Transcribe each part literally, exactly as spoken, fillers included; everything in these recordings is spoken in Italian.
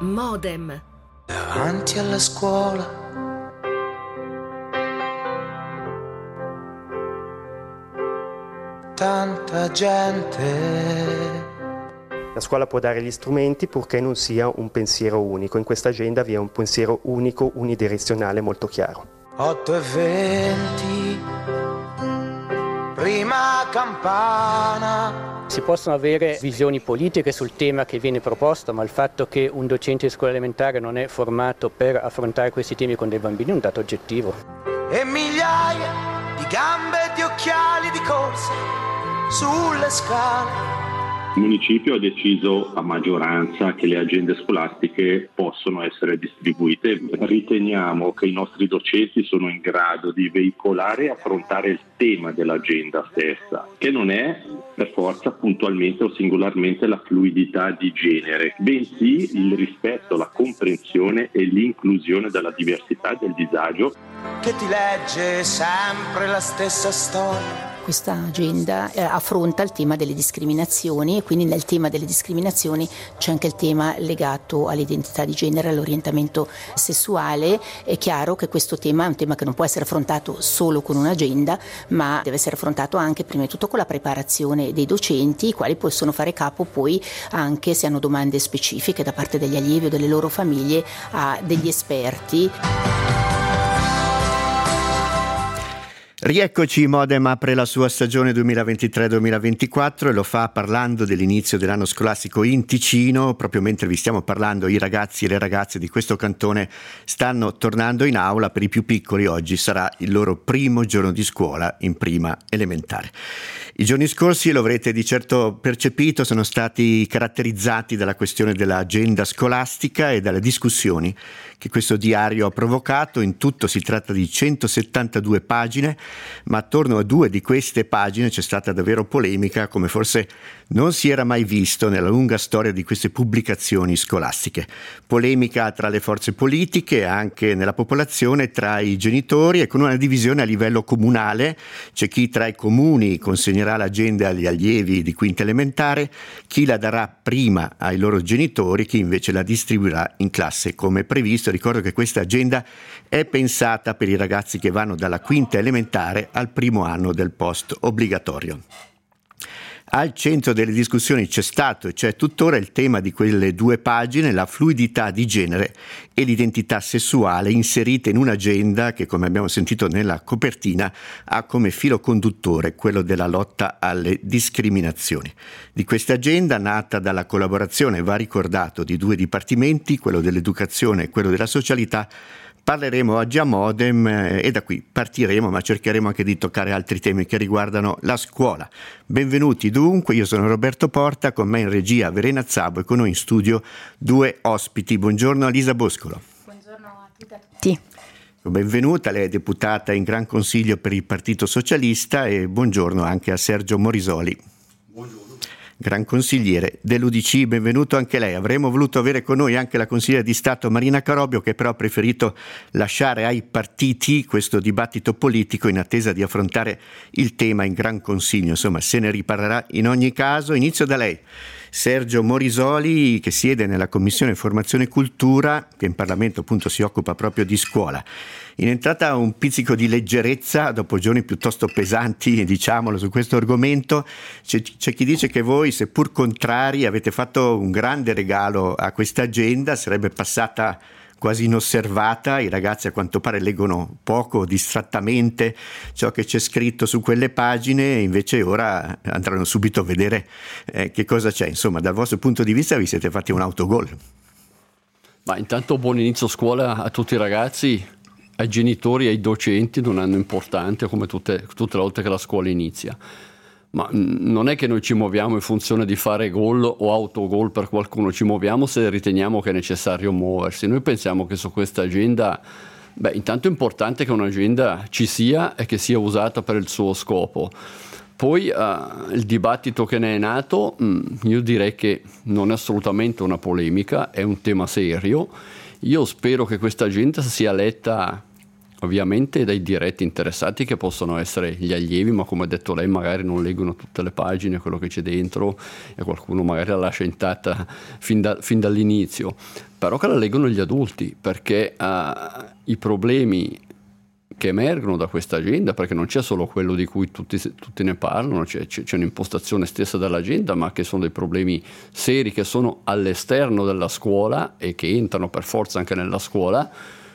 Modem. Davanti alla scuola tanta gente. La scuola può dare gli strumenti purché non sia un pensiero unico. In questa agenda vi è un pensiero unico, unidirezionale molto chiaro. otto e venti, prima campana. Si possono avere visioni politiche sul tema che viene proposto, ma il fatto che un docente di scuola elementare non è formato per affrontare questi temi con dei bambini è un dato oggettivo. E migliaia di gambe e di occhiali di corsa sulle scale. Il municipio ha deciso a maggioranza che le agende scolastiche possono essere distribuite. Riteniamo che i nostri docenti sono in grado di veicolare e affrontare il tema dell'agenda stessa, che non è per forza puntualmente o singolarmente la fluidità di genere, bensì il rispetto, la comprensione e l'inclusione della diversità e del disagio. Che ti legge sempre la stessa storia. Questa agenda eh, affronta il tema delle discriminazioni e quindi nel tema delle discriminazioni c'è anche il tema legato all'identità di genere, all'orientamento sessuale. È chiaro che questo tema è un tema che non può essere affrontato solo con un'agenda, ma deve essere affrontato anche prima di tutto con la preparazione dei docenti, i quali possono fare capo poi anche, se hanno domande specifiche da parte degli allievi o delle loro famiglie, a degli esperti. Rieccoci, Modem apre la sua stagione duemilaventitré duemilaventiquattro e lo fa parlando dell'inizio dell'anno scolastico in Ticino. Proprio mentre vi stiamo parlando, i ragazzi e le ragazze di questo cantone stanno tornando in aula. Per i più piccoli oggi sarà il loro primo giorno di scuola in prima elementare. I giorni scorsi, lo avrete di certo percepito, sono stati caratterizzati dalla questione dell'agenda scolastica e dalle discussioni che questo diario ha provocato. In tutto si tratta di centosettantadue pagine, ma attorno a due di queste pagine c'è stata davvero polemica, come forse non si era mai visto nella lunga storia di queste pubblicazioni scolastiche. Polemica tra le forze politiche, anche nella popolazione, tra i genitori e con una divisione a livello comunale. C'è chi tra i comuni consegnerà l'agenda agli allievi di quinta elementare, chi la darà prima ai loro genitori, chi invece la distribuirà in classe come previsto. Ricordo che questa agenda è pensata per i ragazzi che vanno dalla quinta elementare al primo anno del post obbligatorio. Al centro delle discussioni c'è stato e c'è tuttora il tema di quelle due pagine, la fluidità di genere e l'identità sessuale, inserite in un'agenda che, come abbiamo sentito nella copertina, ha come filo conduttore quello della lotta alle discriminazioni. Di questa agenda, nata dalla collaborazione, va ricordato, di due dipartimenti, quello dell'educazione e quello della socialità, parleremo oggi a Modem e da qui partiremo, ma cercheremo anche di toccare altri temi che riguardano la scuola. Benvenuti dunque, io sono Roberto Porta, con me in regia Verena Zabo e con noi in studio due ospiti. Buongiorno a Lisa Boscolo. Buongiorno a tutte e a tutti. Benvenuta, lei è deputata in Gran Consiglio per il Partito Socialista, e buongiorno anche a Sergio Morisoli. Buongiorno. Gran consigliere dell'U D C, benvenuto anche lei. Avremmo voluto avere con noi anche la consigliera di Stato Marina Carobio, che però ha preferito lasciare ai partiti questo dibattito politico in attesa di affrontare il tema in Gran Consiglio. Insomma, se ne riparlerà in ogni caso. Inizio da lei, Sergio Morisoli, che siede nella Commissione Formazione e Cultura, che in Parlamento appunto si occupa proprio di scuola. In entrata un pizzico di leggerezza dopo giorni piuttosto pesanti, diciamolo, su questo argomento. C'è, c'è chi dice che voi, seppur contrari, avete fatto un grande regalo a questa agenda, sarebbe passata quasi inosservata. I ragazzi a quanto pare leggono poco, distrattamente, ciò che c'è scritto su quelle pagine, invece ora andranno subito a vedere eh, che cosa c'è. Insomma, dal vostro punto di vista vi siete fatti un autogol. Ma intanto buon inizio scuola a tutti i ragazzi, ai genitori e ai docenti, un anno importante come tutte, tutte le volte che la scuola inizia. Ma non è che noi ci muoviamo in funzione di fare gol o autogol per qualcuno, ci muoviamo se riteniamo che è necessario muoversi. Noi pensiamo che su questa agenda, beh, intanto è importante che un'agenda ci sia e che sia usata per il suo scopo. Poi uh, il dibattito che ne è nato, mh, io direi che non è assolutamente una polemica, è un tema serio. Io spero che questa agenda sia letta ovviamente dai diretti interessati che possono essere gli allievi, ma come ha detto lei magari non leggono tutte le pagine, quello che c'è dentro, e qualcuno magari la lascia intatta fin, da, fin dall'inizio, però che la leggono gli adulti, perché uh, i problemi che emergono da questa agenda, perché non c'è solo quello di cui tutti, tutti ne parlano, c'è, c'è un'impostazione stessa dell'agenda, ma che sono dei problemi seri che sono all'esterno della scuola e che entrano per forza anche nella scuola.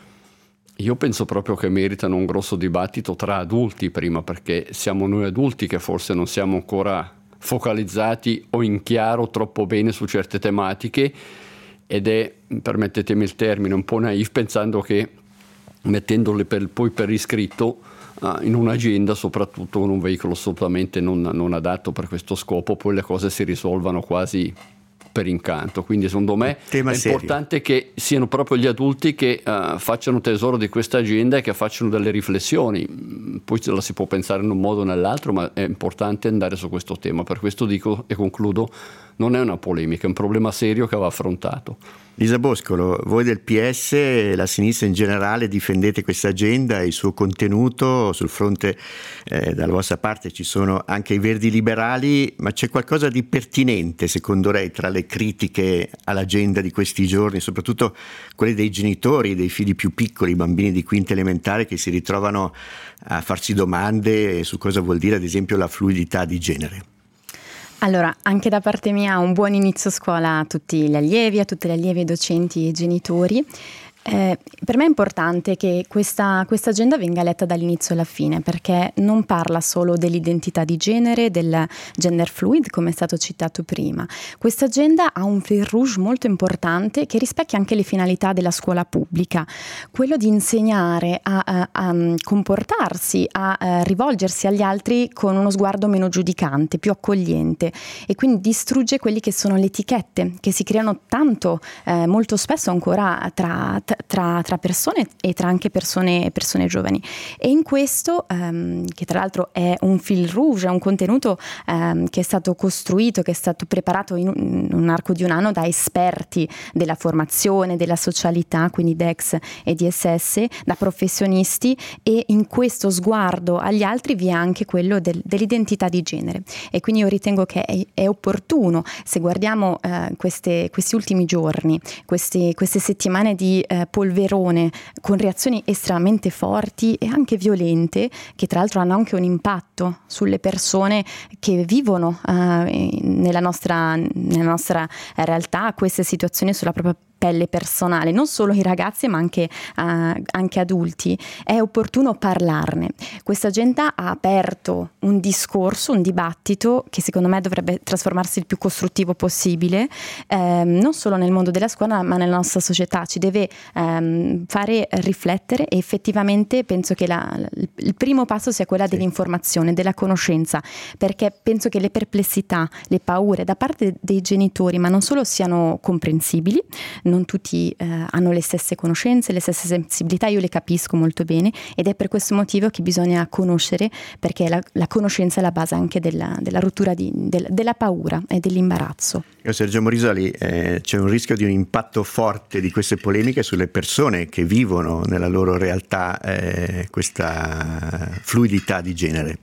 Io penso proprio che meritano un grosso dibattito tra adulti prima, perché siamo noi adulti che forse non siamo ancora focalizzati o in chiaro troppo bene su certe tematiche, ed è, permettetemi il termine, un po' naif pensando che mettendole per, poi per iscritto uh, in un'agenda, soprattutto con un veicolo assolutamente non, non adatto per questo scopo, poi le cose si risolvano quasi per incanto. Quindi secondo me Tema è serio. importante che siano proprio gli adulti che uh, facciano tesoro di questa agenda e che facciano delle riflessioni. Poi la si può pensare in un modo o nell'altro, ma è importante andare su questo tema. Per questo dico e concludo, non è una polemica, è un problema serio che va affrontato. Lisa Boscolo, voi del P S e la sinistra in generale difendete questa agenda e il suo contenuto. Sul fronte eh, dalla vostra parte ci sono anche i Verdi Liberali, ma c'è qualcosa di pertinente secondo lei tra le critiche all'agenda di questi giorni, soprattutto quelle dei genitori, dei figli più piccoli, i bambini di quinta elementare che si ritrovano a farsi domande su cosa vuol dire ad esempio la fluidità di genere? Allora, anche da parte mia un buon inizio scuola a tutti gli allievi, a tutte le allievi, docenti e genitori. Eh, per me è importante che questa, questa agenda venga letta dall'inizio alla fine, perché non parla solo dell'identità di genere, del gender fluid come è stato citato prima. Questa agenda ha un fil rouge molto importante che rispecchia anche le finalità della scuola pubblica, quello di insegnare a, a, a comportarsi, a, a rivolgersi agli altri con uno sguardo meno giudicante, più accogliente, e quindi distrugge quelli che sono le etichette che si creano tanto, eh, molto spesso ancora tra Tra, tra persone e tra anche persone, persone giovani. E in questo, ehm, che tra l'altro è un fil rouge, è un contenuto ehm, che è stato costruito, che è stato preparato in un, in un arco di un anno da esperti della formazione, della socialità, quindi D E X e D S S, da professionisti, e in questo sguardo agli altri vi è anche quello del, dell'identità di genere. E quindi io ritengo che è, è opportuno, se guardiamo eh, queste, questi ultimi giorni, questi, queste settimane di eh, polverone con reazioni estremamente forti e anche violente, che tra l'altro hanno anche un impatto sulle persone che vivono eh, nella nostra, nella nostra realtà queste situazioni sulla propria pelle personale, non solo i ragazzi ma anche, uh, anche adulti. È opportuno parlarne. Questa agenda ha aperto un discorso, un dibattito che secondo me dovrebbe trasformarsi il più costruttivo possibile, ehm, non solo nel mondo della scuola ma nella nostra società. Ci deve ehm, fare riflettere, e effettivamente penso che la, il primo passo sia quella sì. dell'informazione, della conoscenza, perché penso che le perplessità, le paure da parte dei genitori, ma non solo, siano comprensibili. Non tutti eh, hanno le stesse conoscenze, le stesse sensibilità, io le capisco molto bene, ed è per questo motivo che bisogna conoscere, perché la, la conoscenza è la base anche della, della rottura di, del, della paura e dell'imbarazzo. Sergio Morisoli, eh, c'è un rischio di un impatto forte di queste polemiche sulle persone che vivono nella loro realtà eh, questa fluidità di genere?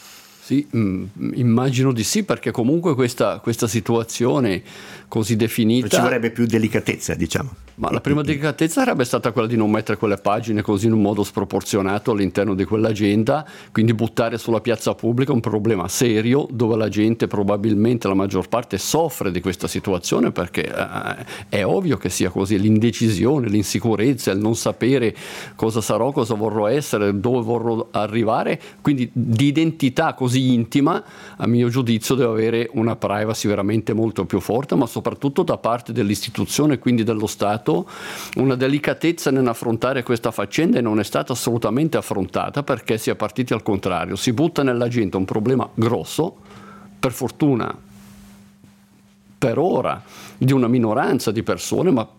Sì, mh, immagino di sì, perché comunque questa, questa situazione così definita... Ci vorrebbe più delicatezza, diciamo. Ma la prima delicatezza sarebbe stata quella di non mettere quelle pagine così in un modo sproporzionato all'interno di quell'agenda, quindi buttare sulla piazza pubblica un problema serio dove la gente, probabilmente la maggior parte, soffre di questa situazione, perché eh, è ovvio che sia così, l'indecisione, l'insicurezza, il non sapere cosa sarò, cosa vorrò essere, dove vorrò arrivare, quindi di identità così intima, a mio giudizio deve avere una privacy veramente molto più forte, ma soprattutto da parte dell'istituzione, quindi dello Stato, una delicatezza nell'affrontare questa faccenda, e non è stata assolutamente affrontata, perché si è partiti al contrario, si butta nell'agenda un problema grosso, per fortuna per ora di una minoranza di persone, ma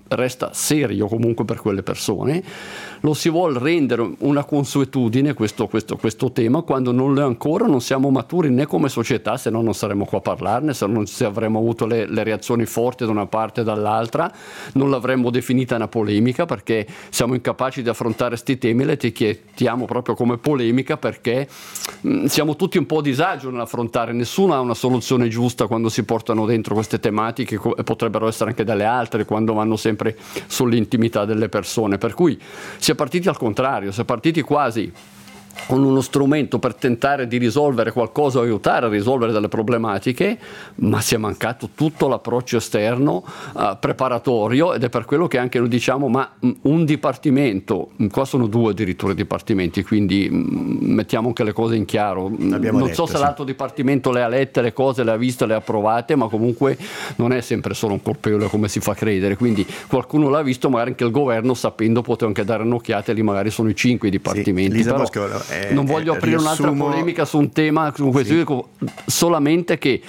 resta serio comunque per quelle persone, lo si vuole rendere una consuetudine questo, questo, questo tema, quando non lo è ancora, non siamo maturi né come società, se no non saremmo qua a parlarne, se non se avremmo avuto le, le reazioni forti da una parte e dall'altra, non l'avremmo definita una polemica, perché siamo incapaci di affrontare questi temi, le etichetiamo proprio come polemica, perché mh, siamo tutti un po' a disagio nell'affrontare, nessuno ha una soluzione giusta quando si portano dentro queste tematiche, e potrebbero essere anche delle altre quando vanno sempre sull'intimità delle persone, per cui si è partiti al contrario, si è partiti quasi con uno strumento per tentare di risolvere qualcosa o aiutare a risolvere delle problematiche, ma si è mancato tutto l'approccio esterno uh, preparatorio, ed è per quello che anche noi diciamo ma un dipartimento, qua sono due addirittura dipartimenti, quindi mh, mettiamo anche le cose in chiaro. Abbiamo non letto, so se sì. L'altro dipartimento le ha lette le cose, le ha viste, le ha approvate, ma comunque non è sempre solo un colpevole come si fa credere, quindi qualcuno l'ha visto, magari anche il governo sapendo poteva anche dare un'occhiata, e lì magari sono i cinque i dipartimenti. Sì, però, Bosco, Eh, non voglio aprire riassumo... un'altra polemica su un tema su questo, sì. Dico solamente che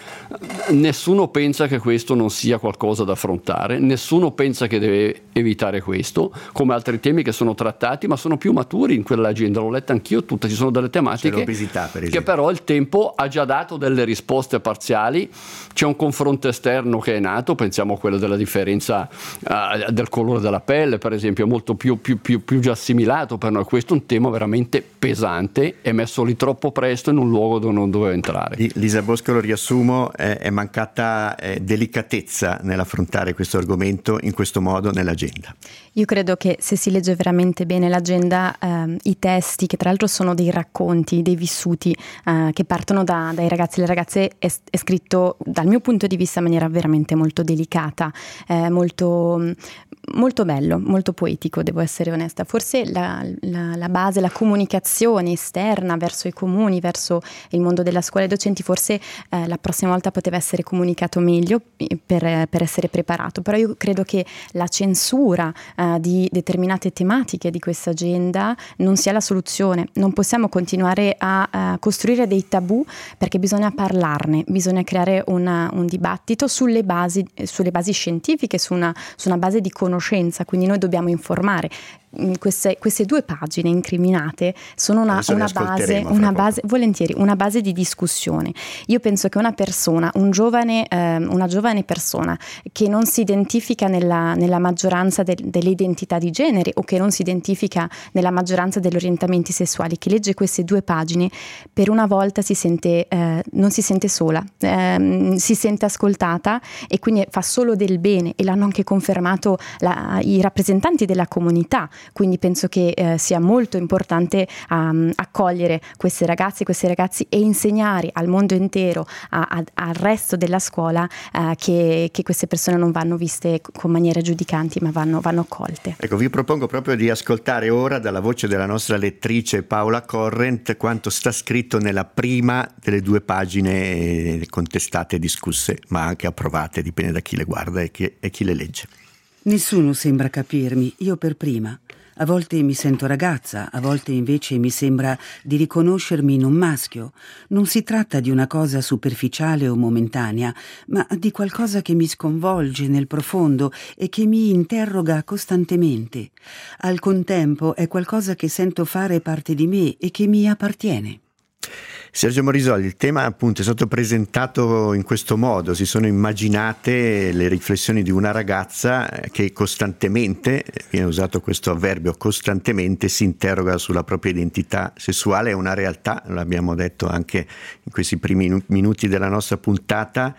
nessuno pensa che questo non sia qualcosa da affrontare, nessuno pensa che deve evitare questo, come altri temi che sono trattati, ma sono più maturi in quell'agenda, l'ho letta anch'io tutta, ci sono delle tematiche per che però il tempo ha già dato delle risposte parziali, c'è un confronto esterno che è nato, pensiamo a quello della differenza uh, del colore della pelle per esempio, è molto più, più, più, più già assimilato per noi, questo è un tema veramente pesante, è messo lì troppo presto in un luogo dove non doveva entrare. Lisa Bosco, lo riassumo, eh, è mancata eh, delicatezza nell'affrontare questo argomento in questo modo nell'agenda. Io credo che se si legge veramente bene l'agenda, ehm, i testi, che tra l'altro sono dei racconti, dei vissuti eh, che partono da, dai ragazzi e le ragazze, è, è scritto dal mio punto di vista in maniera veramente molto delicata, eh, molto, molto bello, molto poetico, devo essere onesta. Forse la, la, la base, la comunicazione esterna verso i comuni, verso il mondo della scuola e docenti, forse eh, la prossima volta poteva essere comunicato meglio per, per essere preparato, però io credo che la censura eh, di determinate tematiche di questa agenda non sia la soluzione. Non possiamo continuare a, a costruire dei tabù, perché bisogna parlarne, bisogna creare una, un dibattito sulle basi, sulle basi scientifiche, su una, su una base di conoscenza, quindi noi dobbiamo informare. Queste, queste due pagine incriminate sono una, una base, una base volentieri, una base di discussione. Io penso che una persona, un giovane, eh, una giovane persona che non si identifica nella, nella maggioranza del, delle identità di genere, o che non si identifica nella maggioranza degli orientamenti sessuali, che legge queste due pagine, per una volta si sente, eh, non si sente sola, eh, si sente ascoltata, e quindi fa solo del bene, e l'hanno anche confermato la, i rappresentanti della comunità. Quindi penso che eh, sia molto importante um, accogliere queste ragazze, questi ragazzi, e insegnare al mondo intero, a, a, al resto della scuola, uh, che, che queste persone non vanno viste con maniere giudicanti, ma vanno, vanno accolte. Ecco, vi propongo proprio di ascoltare ora dalla voce della nostra lettrice Paola Corrent quanto sta scritto nella prima delle due pagine contestate e discusse, ma anche approvate, dipende da chi le guarda e chi, e chi le legge. Nessuno sembra capirmi, io per prima. A volte mi sento ragazza, a volte invece mi sembra di riconoscermi in un maschio. Non si tratta di una cosa superficiale o momentanea, ma di qualcosa che mi sconvolge nel profondo e che mi interroga costantemente. Al contempo è qualcosa che sento fare parte di me e che mi appartiene. Sergio Morisoli, il tema appunto è stato presentato in questo modo, si sono immaginate le riflessioni di una ragazza che costantemente, viene usato questo avverbio, costantemente si interroga sulla propria identità sessuale, è una realtà, l'abbiamo detto anche in questi primi minuti della nostra puntata,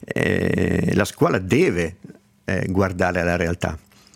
eh, la scuola deve eh, guardare alla realtà.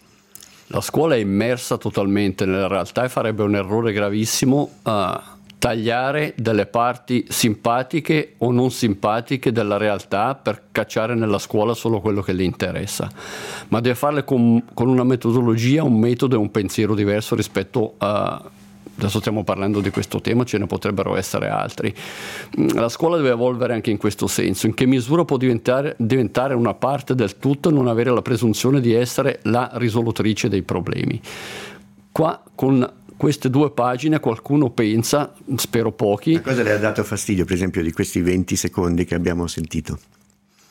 La scuola è immersa totalmente nella realtà e farebbe un errore gravissimo a tagliare delle parti simpatiche o non simpatiche della realtà per cacciare nella scuola solo quello che le interessa, ma deve farle con, con una metodologia, un metodo e un pensiero diverso rispetto a... Adesso stiamo parlando di questo tema, ce ne potrebbero essere altri. La scuola deve evolvere anche in questo senso. In che misura può diventare, diventare una parte del tutto e non avere la presunzione di essere la risolutrice dei problemi? Qua con queste due pagine qualcuno pensa, spero pochi. Ma cosa le ha dato fastidio, per esempio, di questi venti secondi che abbiamo sentito?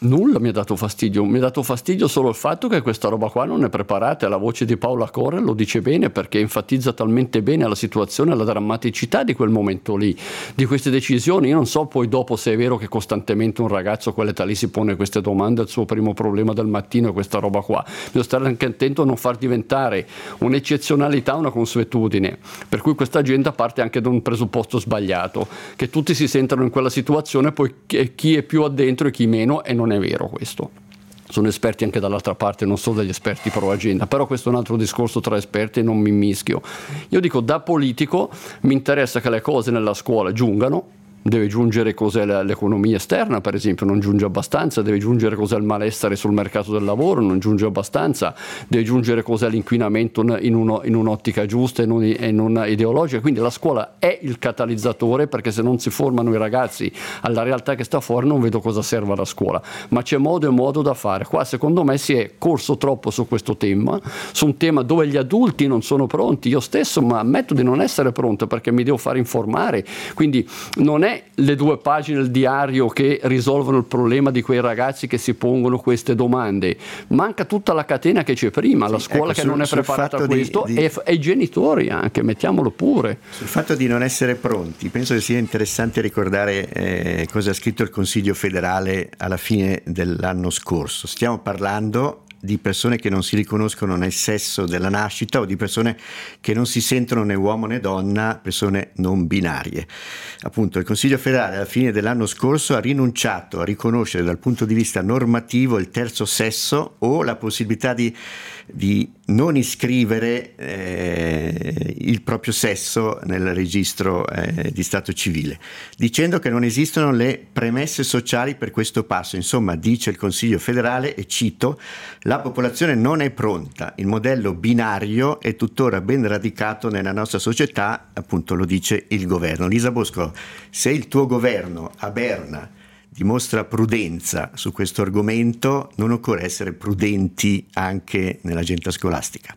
Nulla mi ha dato fastidio, mi ha dato fastidio solo il fatto che questa roba qua non è preparata. La voce di Paola Corre lo dice bene, perché enfatizza talmente bene la situazione, la drammaticità di quel momento lì, di queste decisioni. Io non so poi dopo se è vero che costantemente un ragazzo a quell'età lì si pone queste domande, il suo primo problema del mattino è questa roba qua. Devo stare anche attento a non far diventare un'eccezionalità una consuetudine, per cui questa agenda parte anche da un presupposto sbagliato, che tutti si sentano in quella situazione, poi chi è più addentro e chi meno, e non è vero questo. Sono esperti anche dall'altra parte, non solo degli esperti pro agenda, però questo è un altro discorso tra esperti e non mi mischio. Io dico, da politico mi interessa che le cose nella scuola giungano. Deve giungere cos'è l'economia esterna, per esempio, non giunge abbastanza. Deve giungere cos'è il malessere sul mercato del lavoro, non giunge abbastanza. Deve giungere cos'è l'inquinamento in, uno, in un'ottica giusta e non, e non ideologica. Quindi la scuola è il catalizzatore, perché se non si formano i ragazzi alla realtà che sta fuori, non vedo cosa serva la scuola. Ma c'è modo e modo da fare. Qua secondo me si è corso troppo su questo tema, su un tema dove gli adulti non sono pronti. Io stesso ma ammetto di non essere pronto, perché mi devo fare informare. Quindi non è le due pagine del diario che risolvono il problema di quei ragazzi che si pongono queste domande, manca tutta la catena che c'è prima, la scuola ecco, che sul, non è preparata a questo di, di... E, e i genitori anche, mettiamolo pure. Sul fatto di non essere pronti, penso che sia interessante ricordare eh, cosa ha scritto il Consiglio federale alla fine dell'anno scorso. Stiamo parlando di persone che non si riconoscono nel sesso della nascita, o di persone che non si sentono né uomo né donna, persone non binarie. Appunto, il Consiglio federale alla fine dell'anno scorso ha rinunciato a riconoscere dal punto di vista normativo il terzo sesso, o la possibilità di, di non iscrivere eh, il proprio sesso nel registro eh, di stato civile, dicendo che non esistono le premesse sociali per questo passo. Insomma, dice il Consiglio federale, e cito: la popolazione non è pronta, il modello binario è tuttora ben radicato nella nostra società, appunto lo dice il governo. Lisa Bosco, se il tuo governo a Berna dimostra prudenza su questo argomento, non occorre essere prudenti anche nell'agenda scolastica?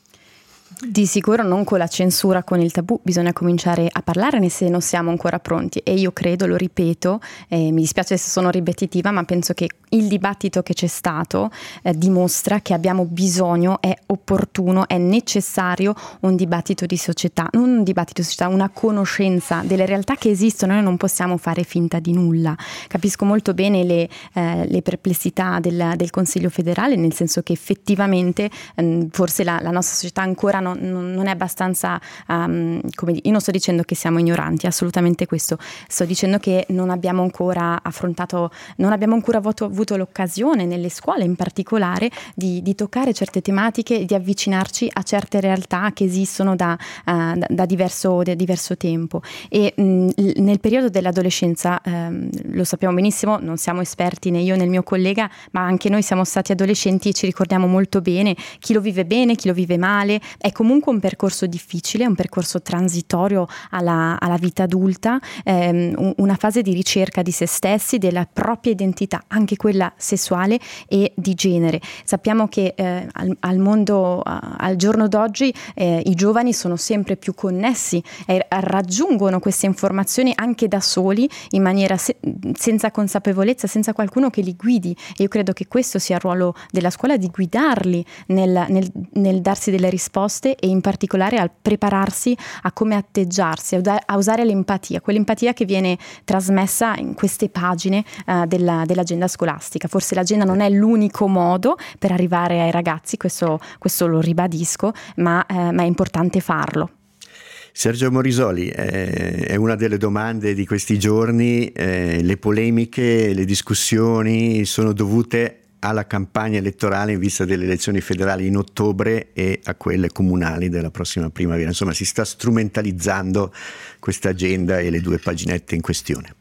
Di sicuro non con la censura, con il tabù, bisogna cominciare a parlarne se non siamo ancora pronti, e io credo, lo ripeto, eh, mi dispiace se sono ripetitiva, ma penso che il dibattito che c'è stato eh, dimostra che abbiamo bisogno, è opportuno, è necessario un dibattito di società, non un dibattito di società, una conoscenza delle realtà che esistono. Noi non possiamo fare finta di nulla. Capisco molto bene le, eh, le perplessità del, del Consiglio federale, nel senso che effettivamente eh, forse la, la nostra società ancora non non è abbastanza, um, come dire, io non sto dicendo che siamo ignoranti, assolutamente questo, sto dicendo che non abbiamo ancora affrontato, non abbiamo ancora avuto, avuto l'occasione nelle scuole in particolare di, di toccare certe tematiche e di avvicinarci a certe realtà che esistono da, uh, da, da, diverso, da diverso tempo. E mh, nel periodo dell'adolescenza, um, lo sappiamo benissimo, non siamo esperti né io né il mio collega, ma anche noi siamo stati adolescenti e ci ricordiamo molto bene chi lo vive bene, chi lo vive male. È comunque un percorso difficile, un percorso transitorio alla, alla vita adulta, ehm, una fase di ricerca di se stessi, della propria identità, anche quella sessuale e di genere. Sappiamo che eh, al, al mondo, uh, al giorno d'oggi, eh, i giovani sono sempre più connessi e raggiungono queste informazioni anche da soli, in maniera se- senza consapevolezza, senza qualcuno che li guidi. E io credo che questo sia il ruolo della scuola, di guidarli nel, nel, nel darsi delle risposte, e in particolare al prepararsi a come atteggiarsi, a usare l'empatia, quell'empatia che viene trasmessa in queste pagine uh, della, dell'agenda scolastica. Forse l'agenda non è l'unico modo per arrivare ai ragazzi, questo, questo lo ribadisco, ma, uh, ma è importante farlo. Sergio Morisoli, eh, è una delle domande di questi giorni, eh, le polemiche, le discussioni sono dovute alla campagna elettorale in vista delle elezioni federali in ottobre e a quelle comunali della prossima primavera. Insomma, si sta strumentalizzando questa agenda e le due paginette in questione.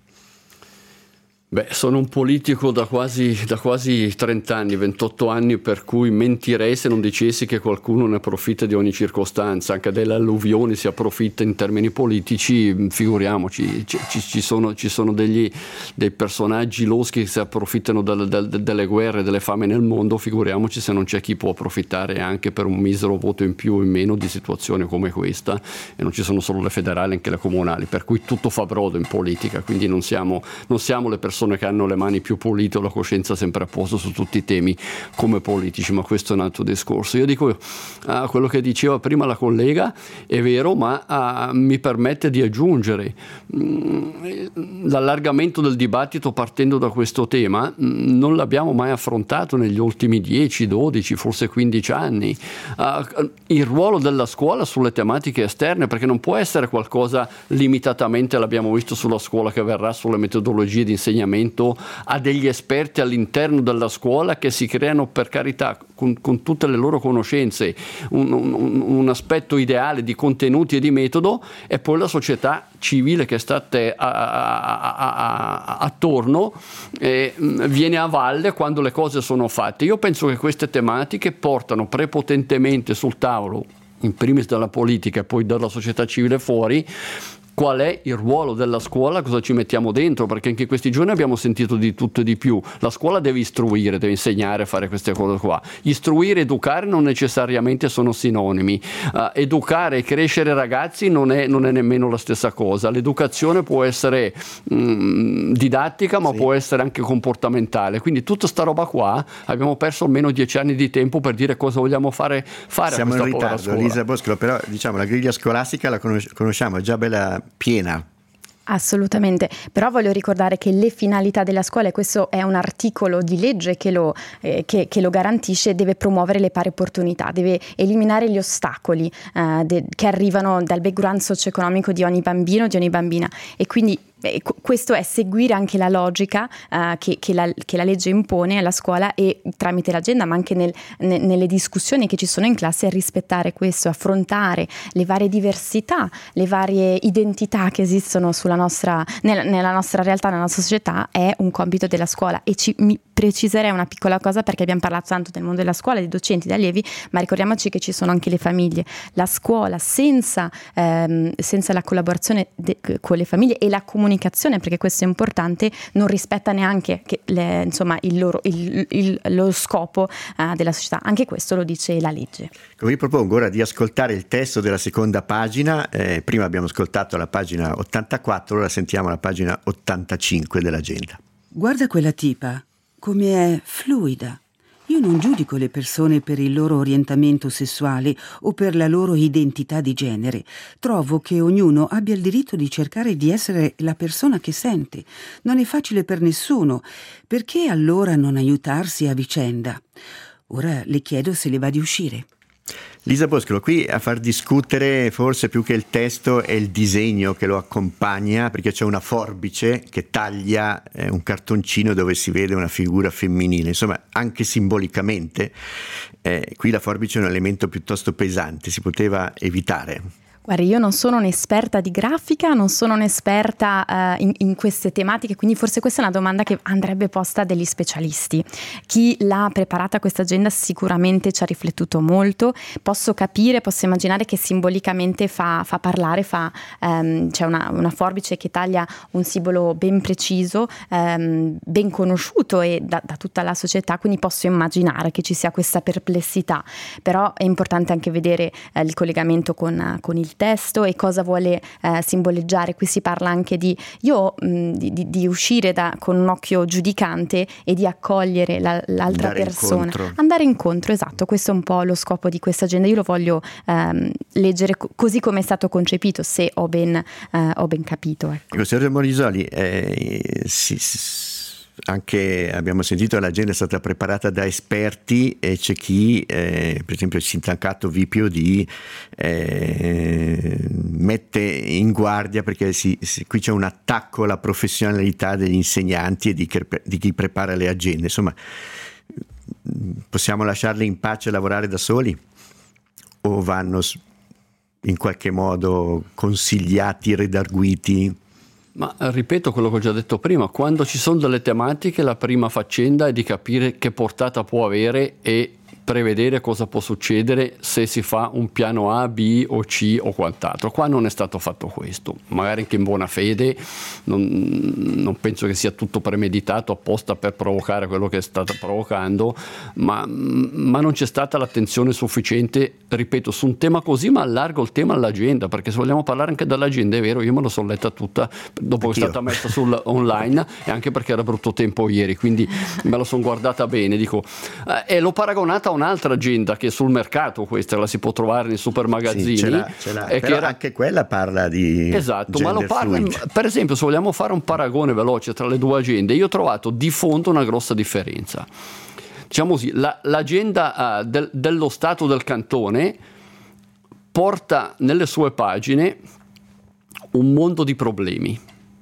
Beh, sono un politico da quasi, da quasi trenta anni, ventotto anni, per cui mentirei se non dicessi che qualcuno ne approfitta di ogni circostanza, anche delle alluvioni si approfitta in termini politici, figuriamoci, ci, ci, sono, ci sono degli, dei personaggi loschi che si approfittano del, del, delle guerre, delle fame nel mondo, figuriamoci se non c'è chi può approfittare anche per un misero voto in più o in meno di situazioni come questa, e non ci sono solo le federali, anche le comunali, per cui tutto fa brodo in politica, quindi non siamo, non siamo le persone persone che hanno le mani più pulite o la coscienza sempre a posto su tutti i temi come politici, ma questo è un altro discorso. Io dico uh, quello che diceva prima la collega è vero, ma uh, mi permette di aggiungere mm, l'allargamento del dibattito partendo da questo tema mm, non l'abbiamo mai affrontato negli ultimi dieci, dodici, forse quindici anni. Uh, il ruolo della scuola sulle tematiche esterne, perché non può essere qualcosa limitatamente, l'abbiamo visto sulla scuola, che verrà sulle metodologie di insegnamento, a degli esperti all'interno della scuola che si creano, per carità, con, con tutte le loro conoscenze, un, un, un aspetto ideale di contenuti e di metodo, e poi la società civile che state a, a, a, a, attorno eh, viene a valle quando le cose sono fatte. Io penso che queste tematiche portano prepotentemente sul tavolo, in primis dalla politica e poi dalla società civile fuori, qual è il ruolo della scuola, cosa ci mettiamo dentro, perché anche in questi giorni abbiamo sentito di tutto e di più. La scuola deve istruire, deve insegnare a fare queste cose qua. Istruire e educare non necessariamente sono sinonimi. Uh, educare e crescere ragazzi non è, non è nemmeno la stessa cosa. L'educazione può essere mh, didattica, ma sì, può essere anche comportamentale. Quindi tutta sta roba qua abbiamo perso almeno dieci anni di tempo per dire cosa vogliamo fare, fare Siamo a questa in ritardo, scuola. Lisa Boscolo, però diciamo la griglia scolastica la conosciamo, è già bella piena. Assolutamente, però voglio ricordare che le finalità della scuola, e questo è un articolo di legge che lo, eh, che, che lo garantisce, deve promuovere le pari opportunità, deve eliminare gli ostacoli eh, de, che arrivano dal background socio-economico di ogni bambino, di ogni bambina, e quindi eh, questo è seguire anche la logica eh, che, che, la, che la legge impone alla scuola, e tramite l'agenda, ma anche nel, ne, nelle discussioni che ci sono in classe, rispettare questo, affrontare le varie diversità, le varie identità che esistono sulla nostra, nella, nella nostra realtà, nella nostra società, è un compito della scuola. E ci, mi preciserei una piccola cosa, perché abbiamo parlato tanto del mondo della scuola, dei docenti, degli allievi, ma ricordiamoci che ci sono anche le famiglie. La scuola senza, ehm, senza la collaborazione de, con le famiglie e la comunicazione, perché questo è importante, non rispetta neanche che le, insomma, il loro, il, il, lo scopo uh, della società. Anche questo lo dice la legge. Vi propongo ora di ascoltare il testo della seconda pagina. Eh, prima abbiamo ascoltato la pagina ottantaquattro, ora sentiamo la pagina ottantacinque dell'agenda. Guarda quella tipa, come è fluida. Io non giudico le persone per il loro orientamento sessuale o per la loro identità di genere. Trovo che ognuno abbia il diritto di cercare di essere la persona che sente. Non è facile per nessuno. Perché allora non aiutarsi a vicenda? Ora le chiedo se le va di uscire. Lisa Boscolo, qui a far discutere forse più che il testo è il disegno che lo accompagna, perché c'è una forbice che taglia eh, un cartoncino dove si vede una figura femminile. Insomma, anche simbolicamente eh, qui la forbice è un elemento piuttosto pesante, si poteva evitare. Guardi, io non sono un'esperta di grafica, non sono un'esperta uh, in, in queste tematiche, quindi forse questa è una domanda che andrebbe posta a degli specialisti. Chi l'ha preparata questa agenda sicuramente ci ha riflettuto molto. Posso capire, posso immaginare che simbolicamente fa, fa parlare, fa, um, c'è una, una forbice che taglia un simbolo ben preciso, um, ben conosciuto e da, da tutta la società, quindi posso immaginare che ci sia questa perplessità. Però è importante anche vedere uh, il collegamento con, uh, con il testo e cosa vuole eh, simboleggiare. Qui si parla anche di io mh, di, di uscire da, con un occhio giudicante e di accogliere la, l'altra andare persona, incontro. andare incontro, esatto. Questo è un po' lo scopo di questa agenda. Io lo voglio ehm, leggere co- così come è stato concepito, se ho ben, eh, ho ben capito. Ecco. Ecco, signor Morisoli, eh, si, si, anche abbiamo sentito che l'agenda è stata preparata da esperti, e c'è chi, eh, per esempio il sindacato V P O D, eh, mette in guardia perché si, si, qui c'è un attacco alla professionalità degli insegnanti e di, di chi prepara le agende. Insomma, possiamo lasciarli in pace lavorare da soli o vanno in qualche modo consigliati, redarguiti? Ma ripeto quello che ho già detto prima: quando ci sono delle tematiche, la prima faccenda è di capire che portata può avere e prevedere cosa può succedere se si fa un piano A, B o C o quant'altro. Qua non è stato fatto questo, magari anche in buona fede, non, non penso che sia tutto premeditato apposta per provocare quello che è stato provocando, ma, ma non c'è stata l'attenzione sufficiente, ripeto, su un tema così, ma allargo il tema all'agenda, perché se vogliamo parlare anche dell'agenda, è vero, io me la sono letta tutta dopo Anch'io. che è stata messa sul online, e anche perché era brutto tempo ieri, quindi me la sono guardata bene, dico, eh, e l'ho paragonata a un'altra agenda che è sul mercato, questa la si può trovare nei super magazzini, sì, ce l'ha, ce l'ha. E però che era... anche quella parla di esatto, ma lo parla, per esempio, se vogliamo fare un paragone veloce tra le due agende, io ho trovato di fondo una grossa differenza. Diciamo così, la, l'agenda uh, del, dello Stato del Cantone porta nelle sue pagine un mondo di problemi.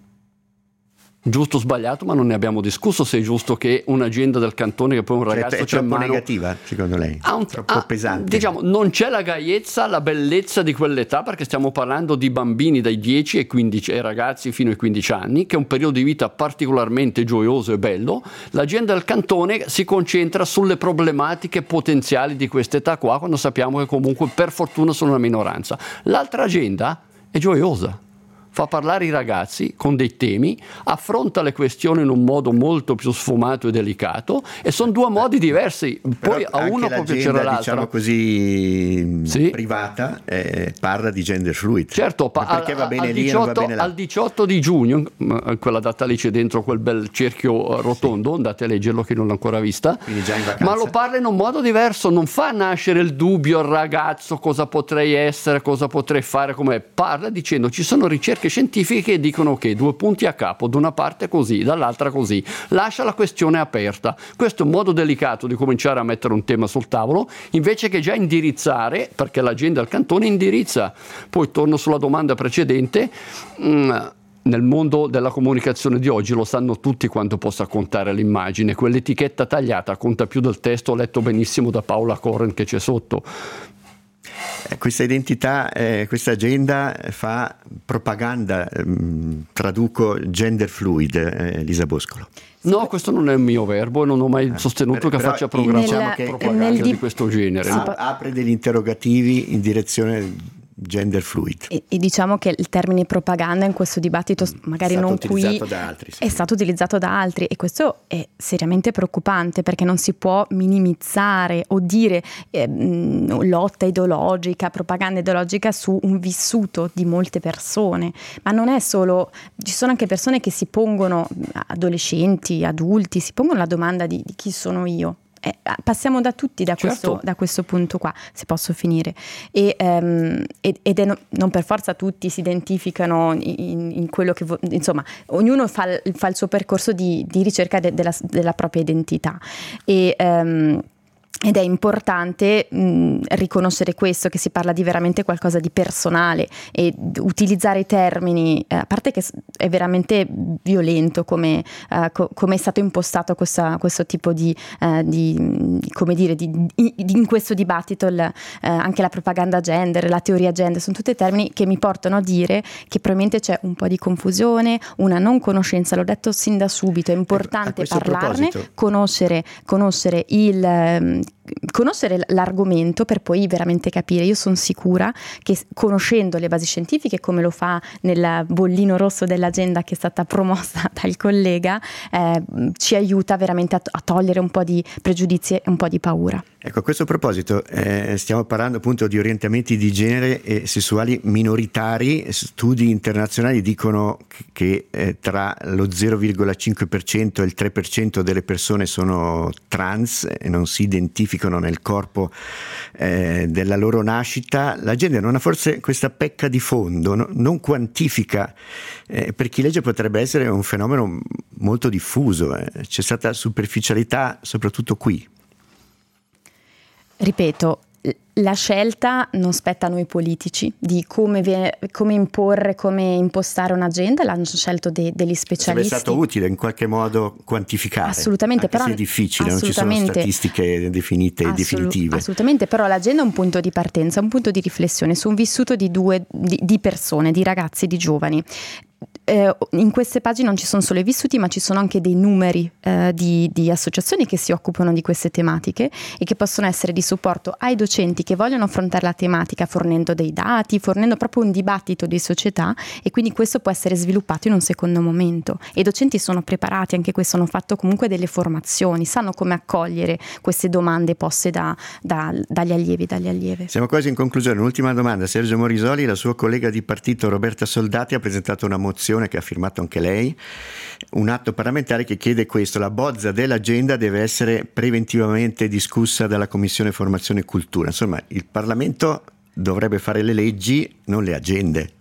Giusto o sbagliato, ma non ne abbiamo discusso se è giusto che un'agenda del cantone, che poi un ragazzo cioè, è c'è troppo in mano, negativa secondo lei, ha un, troppo ha, pesante, diciamo, non c'è la gaiezza, la bellezza di quell'età, perché stiamo parlando di bambini dai dieci ai quindici, ai ragazzi fino ai quindici anni, che è un periodo di vita particolarmente gioioso e bello. L'agenda del cantone si concentra sulle problematiche potenziali di quest'età qua, quando sappiamo che comunque per fortuna sono una minoranza. L'altra agenda è gioiosa, fa parlare i ragazzi con dei temi, affronta le questioni in un modo molto più sfumato e delicato, e sono due modi diversi. Poi a uno può piacere l'altro. Diciamo così, sì, privata, eh, parla di gender fluid. Certo, ma perché va bene al, lì diciotto, e non va bene là. Al diciotto di giugno, quella data lì c'è dentro quel bel cerchio rotondo, sì, andate a leggerlo chi non l'ha ancora vista. Quindi già in vacanza. Ma lo parla in un modo diverso, non fa nascere il dubbio al ragazzo cosa potrei essere, cosa potrei fare, come parla dicendo ci sono ricerche scientifiche che dicono che due punti a capo, da una parte così, dall'altra così, lascia la questione aperta. Questo è un modo delicato di cominciare a mettere un tema sul tavolo, invece che già indirizzare, perché l'agenda del cantone indirizza. Poi torno sulla domanda precedente, mh, nel mondo della comunicazione di oggi lo sanno tutti quanto possa contare l'immagine, quell'etichetta tagliata conta più del testo letto benissimo da Paola Corren che c'è sotto. Questa identità, eh, questa agenda fa propaganda, ehm, traduco gender fluid, eh, Lisa Boscolo. No, questo non è un mio verbo e non ho mai sostenuto per, che faccia programma diciamo che propaganda nel, di questo genere. A, apre degli interrogativi in direzione gender fluid. E, e diciamo che il termine propaganda in questo dibattito magari non qui da altri, sì. è stato utilizzato da altri, e questo è seriamente preoccupante, perché non si può minimizzare o dire eh, lotta ideologica, propaganda ideologica su un vissuto di molte persone, ma non è solo, ci sono anche persone che si pongono, adolescenti, adulti, si pongono la domanda di, di chi sono io. Eh, passiamo da tutti da, certo. questo, da questo punto qua, se posso finire, e, um, ed, ed è no, non per forza tutti si identificano in, in quello che vo- insomma ognuno fa, fa il suo percorso di, di ricerca de, della, della propria identità, e um, ed è importante mh, riconoscere questo, che si parla di veramente qualcosa di personale, e utilizzare i termini, eh, a parte che è veramente violento come, uh, co- come è stato impostato questa, questo tipo di, uh, di come dire, di, di, in questo dibattito, il, uh, anche la propaganda gender, la teoria gender, sono tutti termini che mi portano a dire che probabilmente c'è un po' di confusione, una non conoscenza, l'ho detto sin da subito, è importante parlarne, conoscere, conoscere il... Um, conoscere l'argomento per poi veramente capire. Io sono sicura che conoscendo le basi scientifiche, come lo fa nel bollino rosso dell'agenda che è stata promossa dal collega, eh, ci aiuta veramente a, a togliere un po' di pregiudizi e un po' di paura. Ecco, a questo proposito eh, stiamo parlando appunto di orientamenti di genere e sessuali minoritari. Studi internazionali dicono che eh, tra lo zero virgola cinque per cento e il tre per cento delle persone sono trans e non si identificano nel corpo eh, della loro nascita. La gender non ha forse questa pecca di fondo, no? Non quantifica, eh, per chi legge potrebbe essere un fenomeno molto diffuso, eh. C'è stata superficialità soprattutto qui. Ripeto, la scelta non spetta a noi politici di come, viene, come imporre, come impostare un'agenda, l'hanno scelto de, degli specialisti. Sarebbe stato utile in qualche modo quantificare. Assolutamente, anche però se è difficile, non ci sono statistiche definite e Assolut- definitive. Assolutamente, però l'agenda è un punto di partenza, un punto di riflessione su un vissuto di due di, di persone, di ragazzi, di giovani. eh, in queste pagine non ci sono solo i vissuti, ma ci sono anche dei numeri eh, di, di associazioni che si occupano di queste tematiche e che possono essere di supporto ai docenti che vogliono affrontare la tematica fornendo dei dati, fornendo proprio un dibattito di società, e quindi questo può essere sviluppato in un secondo momento. E i docenti sono preparati, anche questo, hanno fatto comunque delle formazioni, sanno come accogliere queste domande poste da, da, dagli allievi, dagli allieve. Siamo quasi in conclusione. Un'ultima domanda. Sergio Morisoli, la sua collega di partito Roberta Soldati ha presentato una mozione che ha firmato anche lei, un atto parlamentare che chiede questo: la bozza dell'agenda deve essere preventivamente discussa dalla Commissione Formazione e Cultura. Insomma, il Parlamento dovrebbe fare le leggi, non le agende.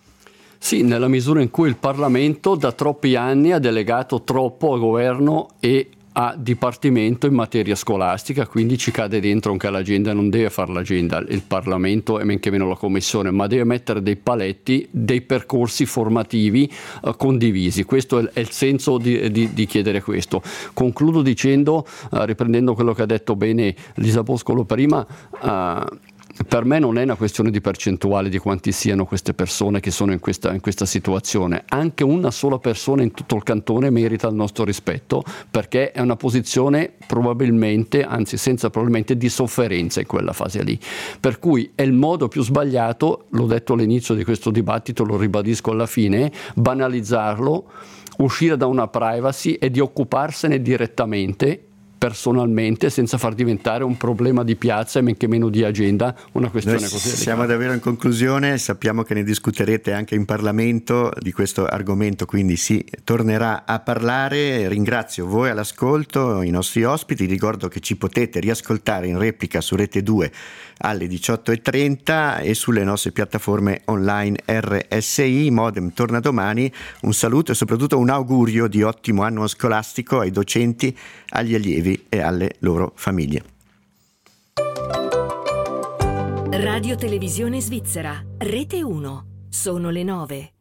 Sì, nella misura in cui il Parlamento da troppi anni ha delegato troppo al governo e a dipartimento in materia scolastica, quindi ci cade dentro anche l'agenda. Non deve fare l'agenda il Parlamento e men che meno la Commissione, ma deve mettere dei paletti, dei percorsi formativi uh, condivisi. Questo è, è il senso di, di, di chiedere questo. Concludo dicendo, uh, riprendendo quello che ha detto bene Lisa Boscolo prima, uh, per me non è una questione di percentuale di quanti siano queste persone che sono in questa, in questa situazione. Anche una sola persona in tutto il cantone merita il nostro rispetto, perché è una posizione probabilmente, anzi senza probabilmente, di sofferenza in quella fase lì. Per cui è il modo più sbagliato, l'ho detto all'inizio di questo dibattito, lo ribadisco alla fine, banalizzarlo, uscire da una privacy e di occuparsene direttamente, personalmente, senza far diventare un problema di piazza e men che meno di agenda una questione Noi così. Siamo davvero in conclusione, sappiamo che ne discuterete anche in Parlamento di questo argomento, quindi si tornerà a parlare. Ringrazio voi all'ascolto, i nostri ospiti, ricordo che ci potete riascoltare in replica su Rete due alle diciotto e trenta e sulle nostre piattaforme online R S I. Modem torna domani. Un saluto e soprattutto un augurio di ottimo anno scolastico ai docenti, agli allievi e alle loro famiglie. Radio Televisione Svizzera, Rete uno. Sono le nove.